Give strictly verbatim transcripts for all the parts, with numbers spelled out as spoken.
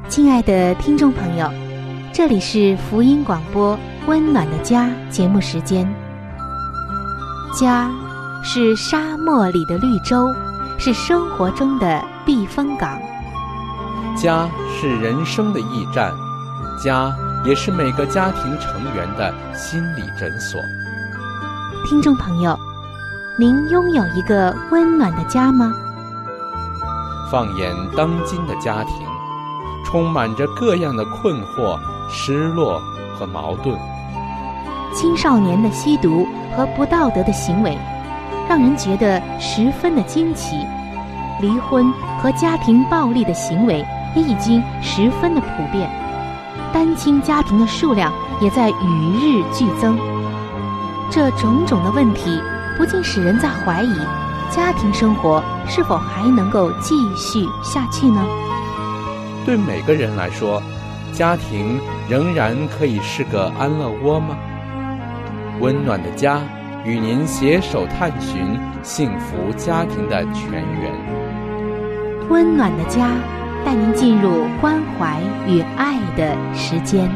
亲爱的听众朋友，这里是福音广播温暖的家节目时间。家是沙漠里的绿洲，是生活中的避风港。 家是人生的驿站，家也是每个家庭成员的心理诊所。 听众朋友，您拥有一个温暖的家吗？ 放眼当今的家庭，充满着各样的困惑、失落和矛盾。 青少年的吸毒和不道德的行为，让人觉得十分的惊奇。离婚和家庭暴力的行为也已经十分的普遍，单亲家庭的数量也在与日俱增。这种种的问题，不禁使人在怀疑，家庭生活是否还能够继续下去呢？ 对每个人来说，家庭仍然可以是个安乐窝吗？温暖的家，与您携手探寻幸福家庭的泉源。 温暖的家，带您进入关怀与爱的时间。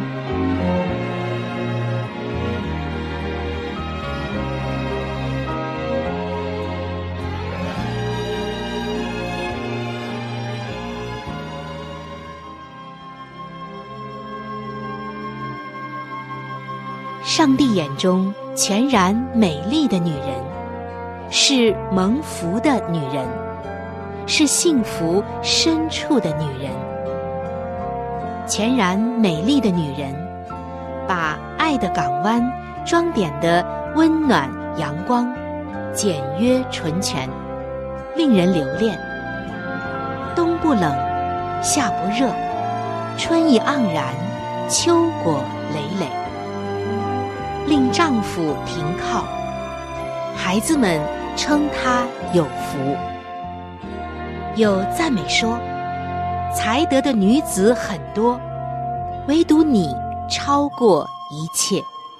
上帝眼中全然美丽的女人，是蒙福的女人，是幸福深处的女人。全然美丽的女人，把爱的港湾装点得温暖阳光，简约纯全，令人留恋。冬不冷，夏不热，春意盎然，秋果累累，令丈夫停靠，孩子们称她有福。有赞美说，才德的女子很多，唯独你超过一切。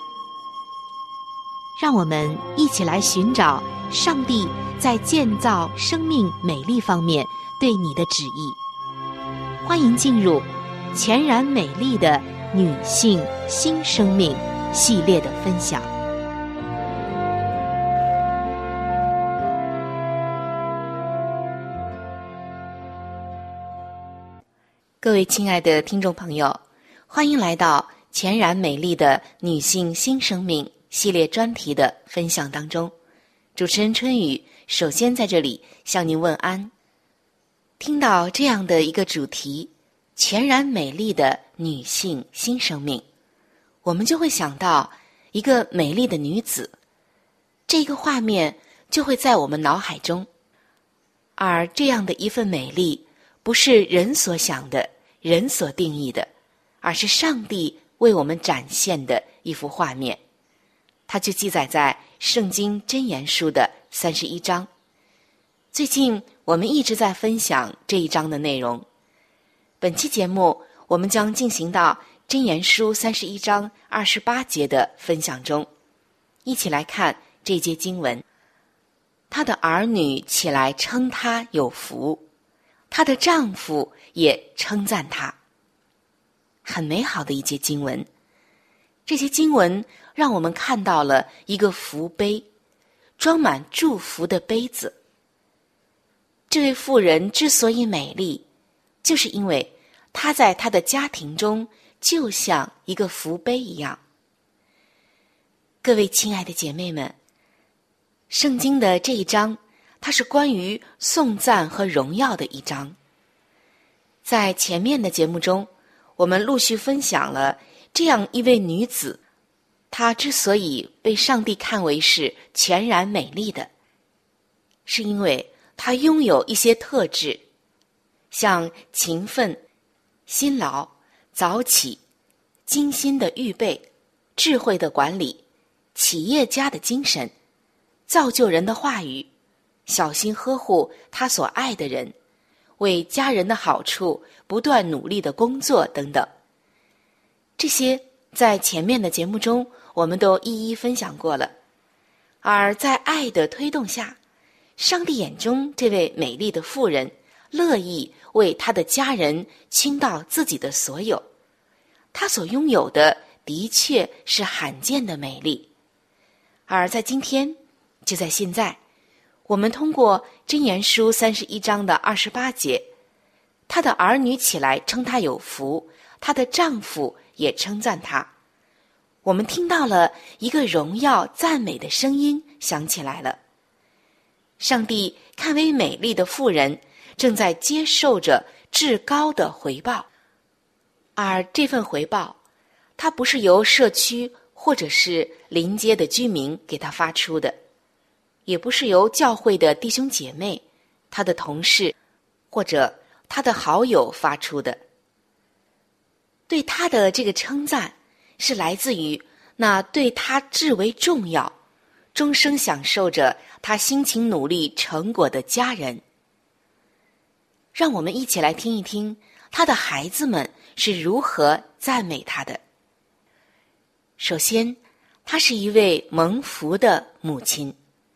让我们一起来寻找上帝在建造生命美丽方面对你的旨意。欢迎进入全然美丽的女性新生命系列的分享。各位亲爱的听众朋友，欢迎来到全然美丽的女性新生命系列专题的分享当中。主持人春雨首先在这里向您问安。听到这样的一个主题，全然美丽的女性新生命，我们就会想到一个美丽的女子，这个画面就会在我们脑海中。而这样的一份美丽，不是人所想的，人所定义的，而是上帝为我们展现的一幅画面。它就记载在圣经箴言书的三十一章。最近我们一直在分享这一章的内容。本期节目我们将进行到箴言书三十一章二十八节的分享中，一起来看这节经文。她的儿女起来称她有福，她的丈夫也称赞她。很美好的一节经文。这些经文让我们看到了一个福杯，装满祝福的杯子。这位妇人之所以美丽，就是因为她在她的家庭中就像一个福杯一样。各位亲爱的姐妹们，圣经的这一章，它是关于颂赞和荣耀的一章。在前面的节目中，我们陆续分享了这样一位女子，她之所以被上帝看为是全然美丽的，是因为她拥有一些特质，像勤奋、辛劳、早起、精心的预备、智慧的管理、企业家的精神、造就人的话语、小心呵护他所爱的人、为家人的好处不断努力的工作等等。这些在前面的节目中我们都一一分享过了。而在爱的推动下，上帝眼中这位美丽的妇人乐意为他的家人倾倒自己的所有，他所拥有的的确是罕见的美丽。而在今天，就在现在，我们通过箴言书三十一章的二十八节，她的儿女起来称她有福，她的丈夫也称赞她。我们听到了一个荣耀赞美的声音响起来了。上帝看为美丽的妇人正在接受着至高的回报，而这份回报，它不是由社区或者是邻街的居民给他发出的，也不是由教会的弟兄姐妹、他的同事或者他的好友发出的。对他的这个称赞是来自于那对他至为重要、终生享受着他辛勤努力成果的家人。让我们一起来听一听他的孩子们是如何赞美他的。首先，她是一位蒙福的母亲。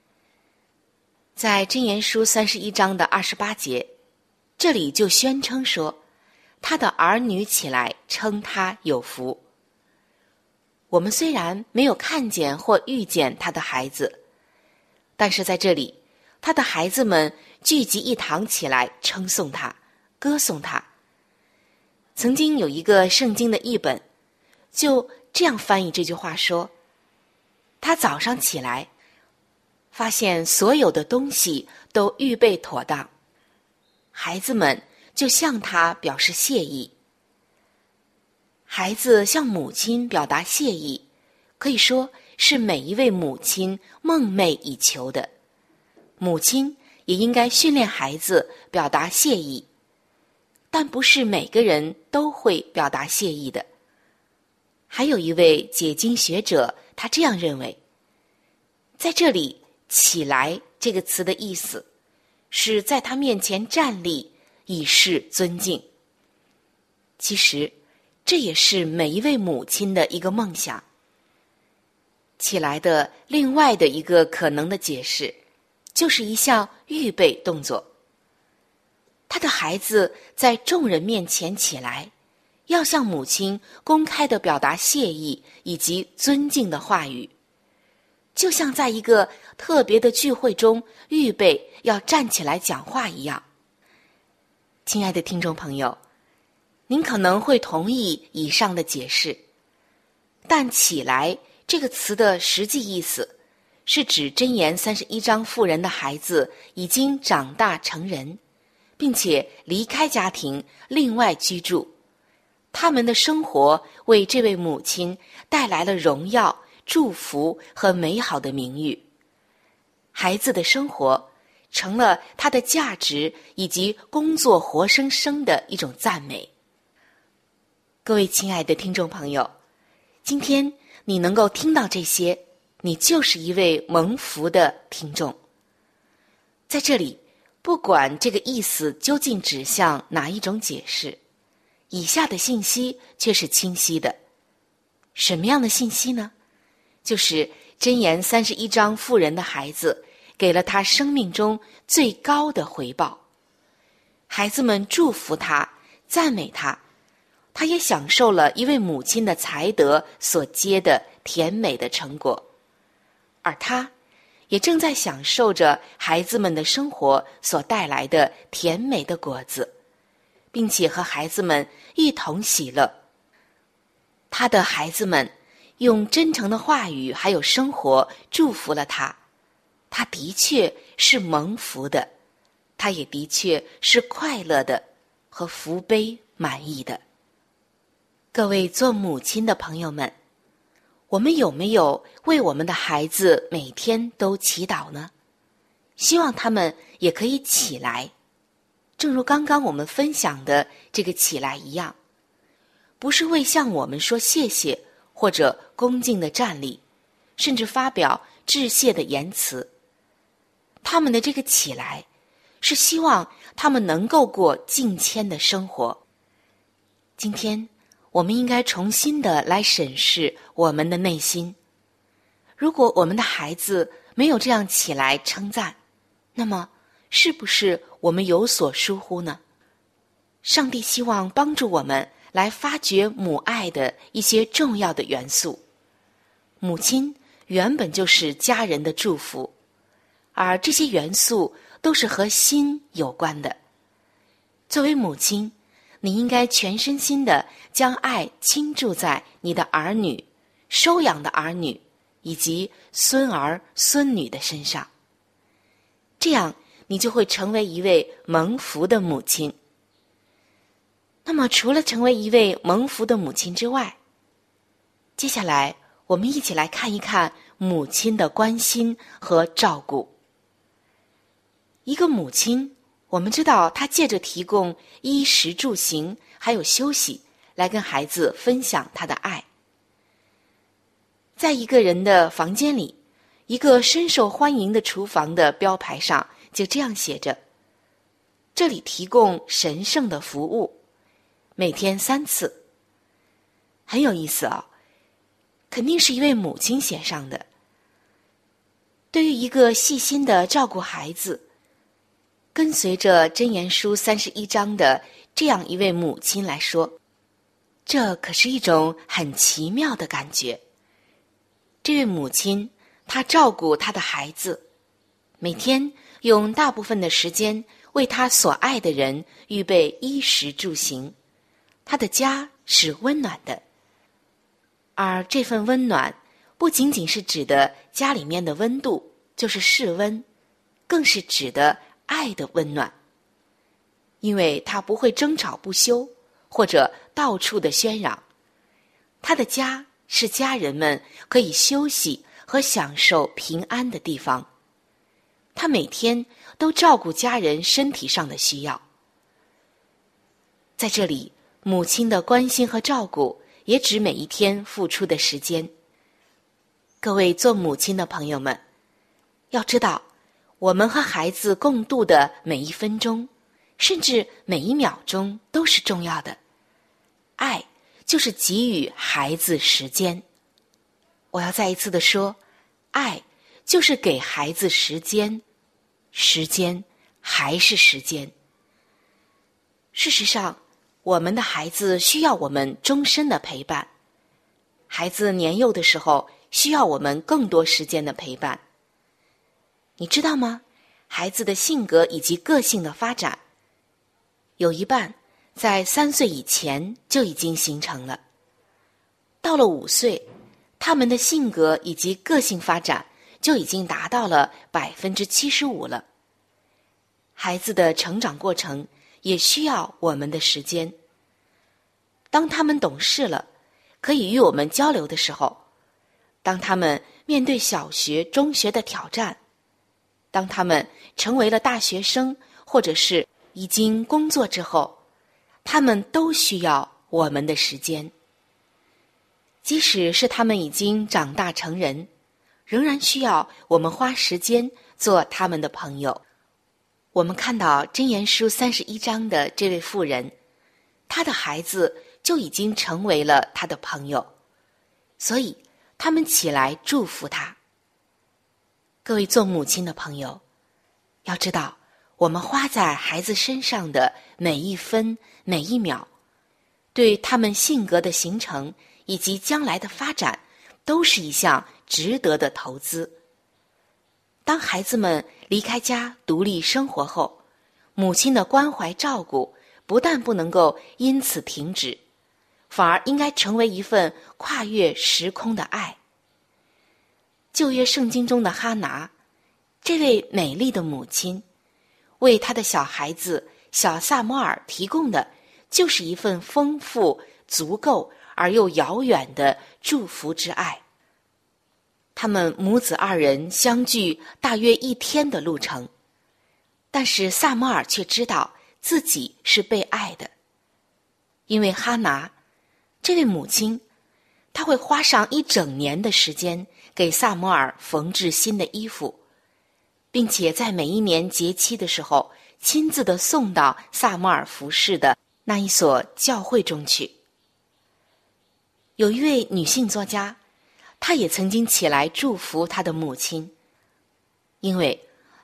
在箴言书三十一章的二十八节，这里就宣称说，他的儿女起来称他有福。我们虽然没有看见或遇见他的孩子，但是在这里，他的孩子们聚集一堂起来称颂他，歌颂他。曾经有一个圣经的译本就这样翻译这句话说，他早上起来发现所有的东西都预备妥当，孩子们就向他表示谢意。孩子向母亲表达谢意，可以说是每一位母亲梦寐以求的。母亲也应该训练孩子表达谢意，但不是每个人都会表达谢意的。还有一位解经学者，他这样认为，在这里起来这个词的意思是在他面前站立，以示尊敬。其实这也是每一位母亲的一个梦想。起来的另外的一个可能的解释，就是一项预备动作。他的孩子在众人面前起来，要向母亲公开地表达谢意以及尊敬的话语，就像在一个特别的聚会中预备要站起来讲话一样。亲爱的听众朋友，您可能会同意以上的解释，但起来这个词的实际意思是指箴言三十一章妇人的孩子已经长大成人，并且离开家庭另外居住，他们的生活为这位母亲带来了荣耀、祝福和美好的名誉。孩子的生活成了他的价值以及工作活生生的一种赞美。各位亲爱的听众朋友，今天你能够听到这些，你就是一位蒙福的听众。在这里，不管这个意思究竟指向哪一种解释，以下的信息却是清晰的。什么样的信息呢？就是箴言三十一章妇人的孩子给了他生命中最高的回报。孩子们祝福他，赞美他，他也享受了一位母亲的才德所结的甜美的成果，而他也正在享受着孩子们的生活所带来的甜美的果子，并且和孩子们一同喜乐。他的孩子们用真诚的话语还有生活祝福了他，他的确是蒙福的，他也的确是快乐的和福杯满意的。各位做母亲的朋友们，我们有没有为我们的孩子每天都祈祷呢？希望他们也可以起来，正如刚刚我们分享的这个起来一样，不是为向我们说谢谢或者恭敬的站立，甚至发表致谢的言辞。他们的这个起来是希望他们能够过敬谦的生活。今天我们应该重新的来审视我们的内心。如果我们的孩子没有这样起来称赞，那么是不是我们有所疏忽呢？上帝希望帮助我们来发掘母爱的一些重要的元素。母亲原本就是家人的祝福，而这些元素都是和心有关的。作为母亲，你应该全身心地将爱倾注在你的儿女、收养的儿女以及孙儿孙女的身上，这样你就会成为一位蒙福的母亲。那么除了成为一位蒙福的母亲之外，接下来我们一起来看一看母亲的关心和照顾。一个母亲，我们知道她借着提供衣食住行还有休息，来跟孩子分享她的爱。在一个人的房间里，一个深受欢迎的厨房的标牌上就这样写着：这里提供神圣的服务，每天三次。很有意思啊、哦，肯定是一位母亲写上的。对于一个细心的照顾孩子，跟随着箴言书三十一章的这样一位母亲来说，这可是一种很奇妙的感觉。这位母亲，她照顾她的孩子，每天用大部分的时间为她所爱的人预备衣食住行，她的家是温暖的。而这份温暖不仅仅是指的家里面的温度，就是室温，更是指的爱的温暖。因为他不会争吵不休，或者到处的喧嚷，他的家是家人们可以休息和享受平安的地方。他每天都照顾家人身体上的需要。在这里，母亲的关心和照顾也指每一天付出的时间。各位做母亲的朋友们，要知道，我们和孩子共度的每一分钟，甚至每一秒钟都是重要的。爱就是给予孩子时间。我要再一次的说，爱就是给孩子时间，时间还是时间。事实上，我们的孩子需要我们终身的陪伴。孩子年幼的时候，需要我们更多时间的陪伴。你知道吗？孩子的性格以及个性的发展，有一半在三岁以前就已经形成了。到了五岁，他们的性格以及个性发展就已经达到了百分之七十五了。孩子的成长过程也需要我们的时间。当他们懂事了，可以与我们交流的时候，当他们面对小学、中学的挑战，当他们成为了大学生，或者是已经工作之后，他们都需要我们的时间。即使是他们已经长大成人，仍然需要我们花时间做他们的朋友。我们看到箴言书三十一章的这位妇人，她的孩子就已经成为了她的朋友，所以他们起来祝福她。各位做母亲的朋友，要知道，我们花在孩子身上的每一分每一秒，对他们性格的形成以及将来的发展，都是一项值得的投资。当孩子们离开家独立生活后，母亲的关怀照顾不但不能够因此停止，反而应该成为一份跨越时空的爱。旧约圣经中的哈拿，这位美丽的母亲，为她的小孩子小撒母耳提供的就是一份丰富、足够而又遥远的祝福之爱。他们母子二人相距大约一天的路程，但是撒母耳却知道自己是被爱的，因为哈拿这位母亲，她会花上一整年的时间给撒母耳缝制新的衣服，并且在每一年节期的时候亲自的送到撒母耳服侍的那一所教会中去。有一位女性作家，她也曾经起来祝福她的母亲，因为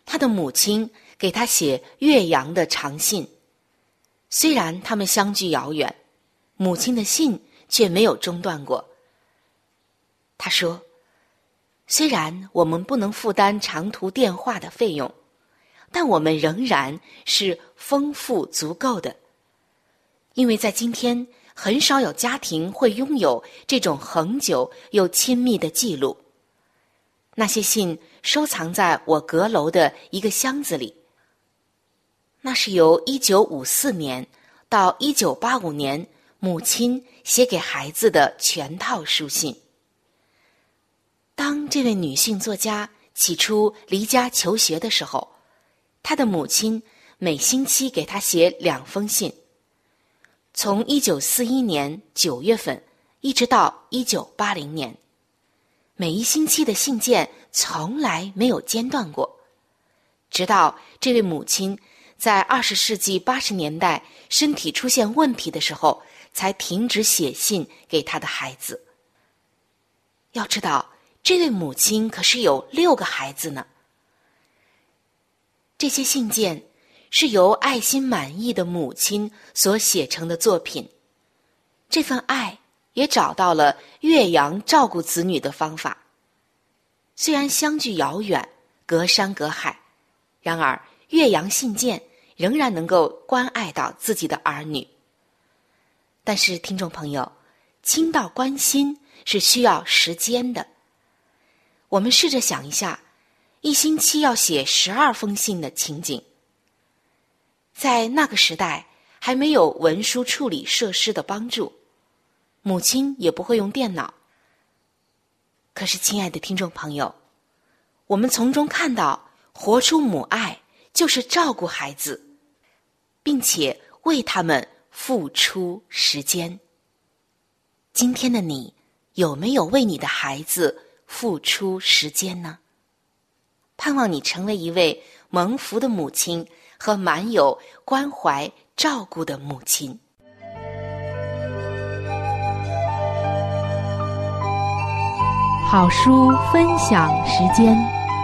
他的母亲给他写岳阳的长信。虽然他们相距遥远，母亲的信却没有中断过。他说，虽然我们不能负担长途电话的费用，但我们仍然是丰富足够的，因为在今天很少有家庭会拥有这种恒久又亲密的记录。那些信收藏在我阁楼的一个箱子里，那是由一九五四年到一九八五年母亲写给孩子的全套书信。当这位女性作家起初离家求学的时候，她的母亲每星期给她写两封信。从一九四一年九月份一直到一九八零年，每一星期的信件从来没有间断过，直到这位母亲在二十世纪八十年代身体出现问题的时候，才停止写信给她的孩子。要知道，这位母亲可是有六个孩子呢。这些信件是由爱心满意的母亲所写成的作品，这份爱也找到了岳阳照顾子女的方法。虽然相距遥远，隔山隔海，然而岳阳信件仍然能够关爱到自己的儿女。但是听众朋友，倾倒关心是需要时间的。我们试着想一下，一星期要写十二封信的情景。在那个时代，还没有文书处理设施的帮助，母亲也不会用电脑。可是亲爱的听众朋友，我们从中看到，活出母爱就是照顾孩子，并且为他们付出时间。今天的你，有没有为你的孩子付出时间呢？盼望你成为一位蒙福的母亲和满有关怀照顾的母亲。 好书分享时间。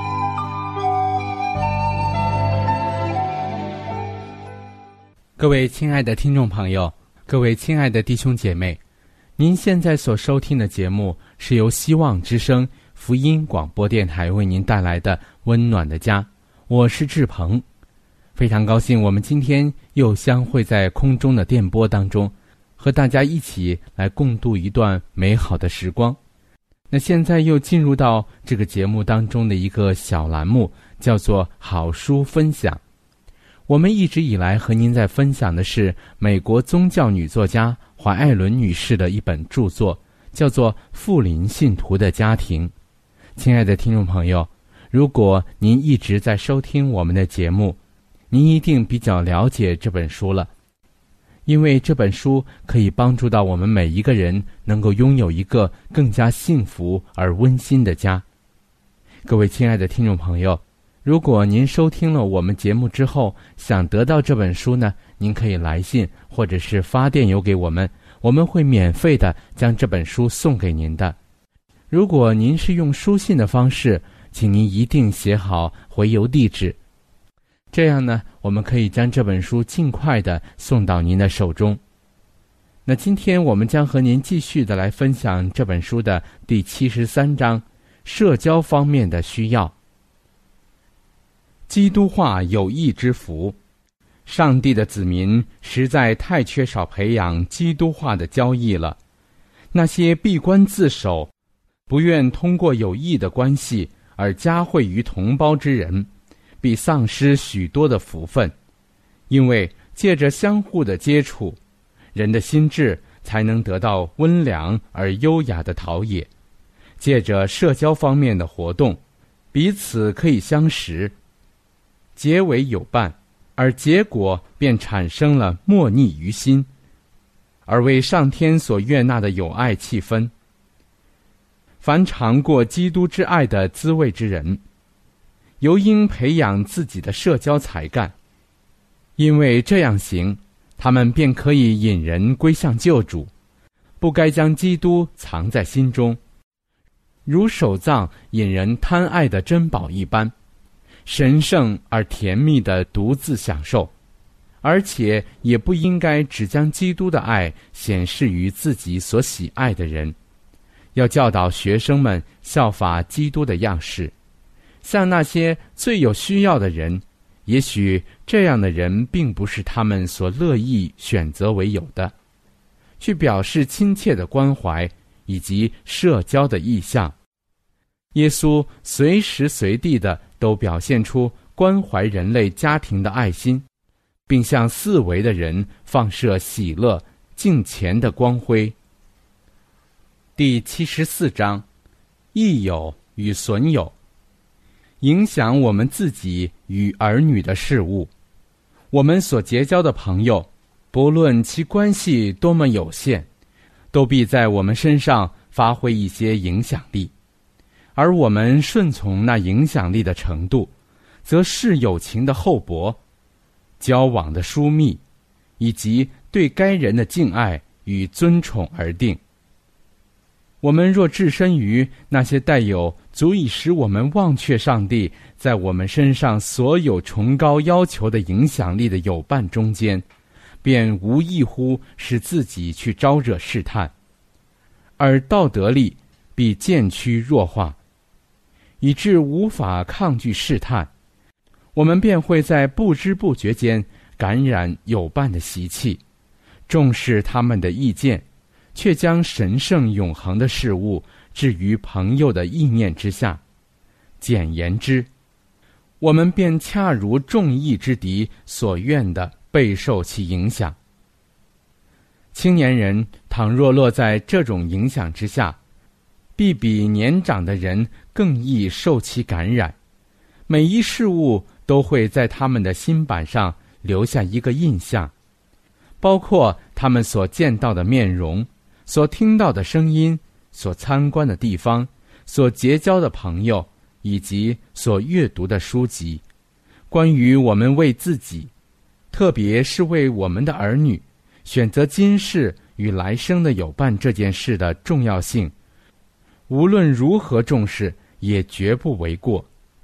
各位亲爱的听众朋友，各位亲爱的弟兄姐妹，您现在所收听的节目是由希望之声福音广播电台为您带来的温暖的家，我是志鹏。非常高兴我们今天又相会在空中的电波当中，和大家一起来共度一段美好的时光。那现在又进入到这个节目当中的一个小栏目，叫做好书分享。我们一直以来和您在分享的是美国宗教女作家怀艾伦女士的一本著作，叫做《富林信徒的家庭》。亲爱的听众朋友，如果您一直在收听我们的节目，您一定比较了解这本书了，因为这本书可以帮助到我们每一个人能够拥有一个更加幸福而温馨的家。各位亲爱的听众朋友，如果您收听了我们节目之后想得到这本书呢，您可以来信或者是发电邮给我们，我们会免费的将这本书送给您的。如果您是用书信的方式，请您一定写好回邮地址，这样呢，我们可以将这本书尽快的送到您的手中。那今天我们将和您继续的来分享这本书的第七十三章，社交方面的需要。基督化有益之福。上帝的子民实在太缺少培养基督化的交易了。那些闭关自守，不愿通过有益的关系而加惠于同胞之人，必丧失许多的福分。因为借着相互的接触，人的心智才能得到温良而优雅的陶冶。借着社交方面的活动，彼此可以相识，结为友伴，而结果便产生了莫逆于心，而为上天所悦纳的友爱气氛。凡尝过基督之爱的滋味之人，尤应培养自己的社交才干，因为这样行，他们便可以引人归向救主。不该将基督藏在心中，如守藏引人贪爱的珍宝一般， 神圣而甜蜜地独自享受，而且也不应该只将基督的爱显示于自己所喜爱的人，要教导学生们效法基督的样式，向那些最有需要的人，也许这样的人并不是他们所乐意选择为有的，去表示亲切的关怀以及社交的意向。耶稣随时随地的都表现出关怀人类家庭的爱心，并向四围的人放射喜乐敬虔的光辉。第七十四章，益友与损友。影响我们自己与儿女的事物。我们所结交的朋友，不论其关系多么有限，都必在我们身上发挥一些影响力，而我们顺从那影响力的程度，则视友情的厚薄、交往的疏密，以及对该人的敬爱与尊崇而定。我们若置身于那些带有足以使我们忘却上帝在我们身上所有崇高要求的影响力的友伴中间，便无异乎使自己去招惹试探，而道德力必渐趋弱化，以致无法抗拒试探。我们便会在不知不觉间感染友伴的习气，重视他们的意见，却将神圣永恒的事物置于朋友的意念之下。简言之，我们便恰如众义之敌所愿的备受其影响。青年人倘若落在这种影响之下，必比年长的人更易受其感染。每一事物都会在他们的心板上留下一个印象，包括他们所见到的面容，所听到的声音，所参观的地方，所结交的朋友，以及所阅读的书籍。关于我们为自己，特别是为我们的儿女，选择今世与来生的友伴这件事的重要性，无论如何重视，也绝不为过。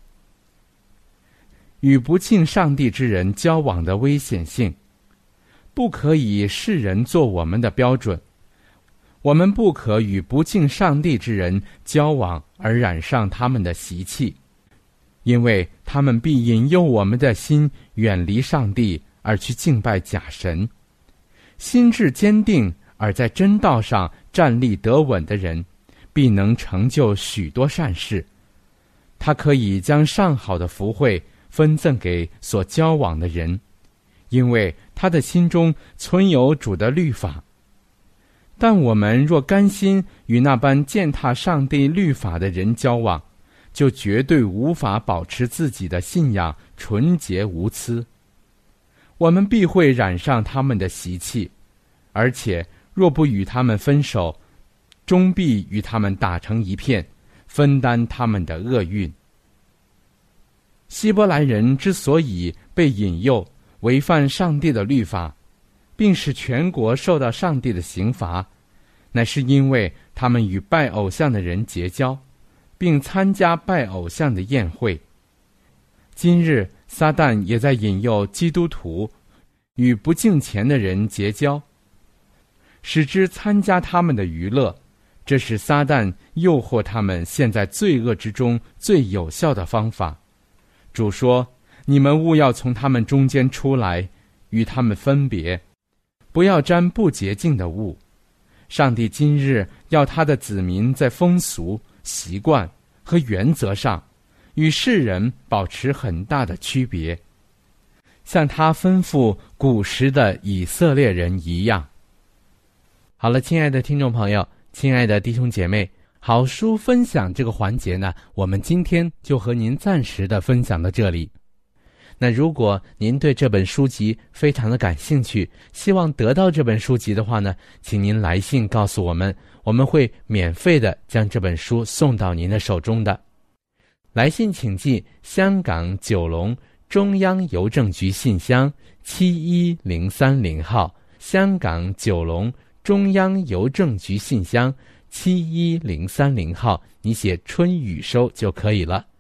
与不敬上帝之人交往的危险性，不可以世人做我们的标准。我们不可与不敬上帝之人交往而染上他们的习气，因为他们必引诱我们的心远离上帝，而去敬拜假神。心智坚定而在真道上站立得稳的人，必能成就许多善事。他可以将上好的福惠分赠给所交往的人，因为他的心中存有主的律法。但我们若甘心与那般践踏上帝律法的人交往，就绝对无法保持自己的信仰纯洁无疵。我们必会染上他们的习气，而且若不与他们分手，终必与他们打成一片，分担他们的厄运。希伯来人之所以被引诱违反上帝的律法，并使全国受到上帝的刑罚，乃是因为他们与拜偶像的人结交，并参加拜偶像的宴会。今日撒旦也在引诱基督徒与不敬虔的人结交，使之参加他们的娱乐。这是撒旦诱惑他们陷在罪恶之中最有效的方法。主说，你们务要从他们中间出来，与他们分别，不要沾不洁净的物。上帝今日要他的子民在风俗、习惯和原则上与世人保持很大的区别，像他吩咐古时的以色列人一样。好了，亲爱的听众朋友，亲爱的弟兄姐妹，好书分享这个环节呢，我们今天就和您暂时的分享到这里。那如果您对这本书籍非常的感兴趣，希望得到这本书籍的话呢，请您来信告诉我们，我们会免费的将这本书送到您的手中的。来信请寄香港九龙中央邮政局信箱七一零三零号，香港九龙中央邮政局信箱七一零三零号，你写春雨收就可以了。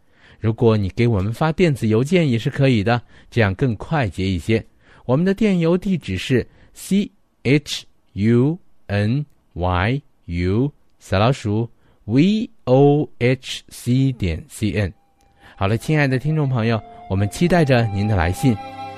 如果你给我们发电子邮件也是可以的，这样更快捷一些。我们的电邮地址是 c h u n y u 小老鼠 v o h c 点 c n。 好了，亲爱的听众朋友，我们期待着您的来信。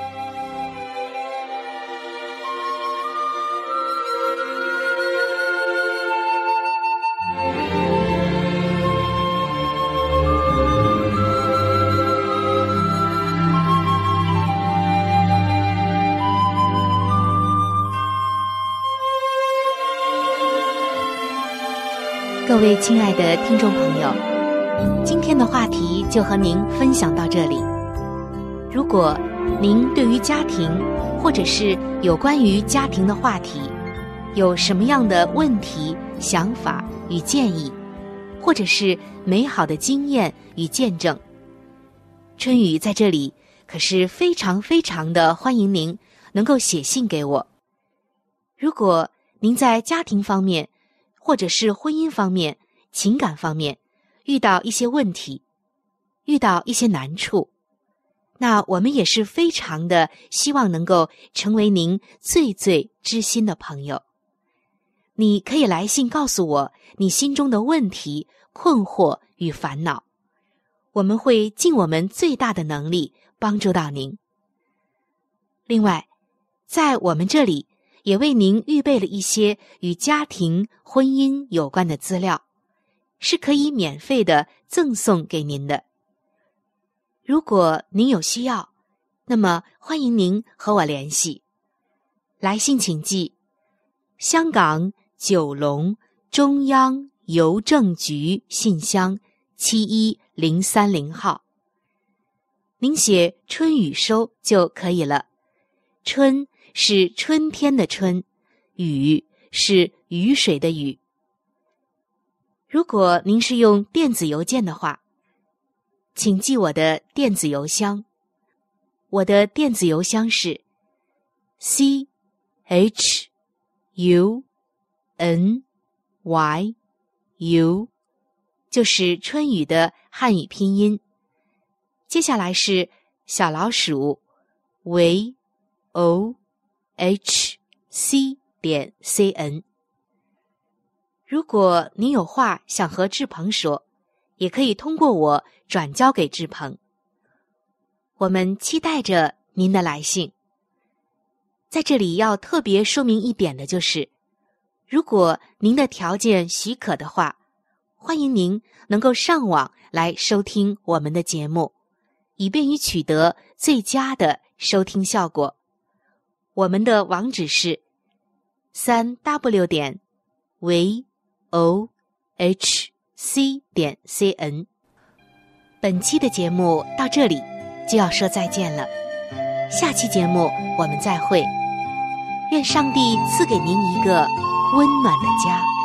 各位亲爱的听众朋友，今天的话题就和您分享到这里。如果您对于家庭或者是有关于家庭的话题有什么样的问题、想法与建议，或者是美好的经验与见证，春雨在这里可是非常非常的欢迎您能够写信给我。如果您在家庭方面或者是婚姻方面、情感方面遇到一些问题，遇到一些难处，那我们也是非常的希望能够成为您最最知心的朋友。你可以来信告诉我你心中的问题、困惑与烦恼，我们会尽我们最大的能力帮助到您。另外，在我们这里也为您预备了一些与家庭、婚姻有关的资料，是可以免费的赠送给您的。如果您有需要，那么欢迎您和我联系。来信请寄香港九龙中央邮政局信箱七一零三零号。您写春雨收就可以了。春是春天的春，雨是雨水的雨。如果您是用电子邮件的话，请记我的电子邮箱。我的电子邮箱是 c h u n y u， 就是春雨的汉语拼音。接下来是小老鼠 v o h c 点 c n。 如果您有话想和志鹏说，也可以通过我转交给志鹏。我们期待着您的来信。在这里要特别说明一点的就是，如果您的条件许可的话，欢迎您能够上网来收听我们的节目，以便于取得最佳的收听效果。我们的网址是 三 w 点 v o h c 点 c n。 本期的节目到这里就要说再见了，下期节目我们再会。愿上帝赐给您一个温暖的家。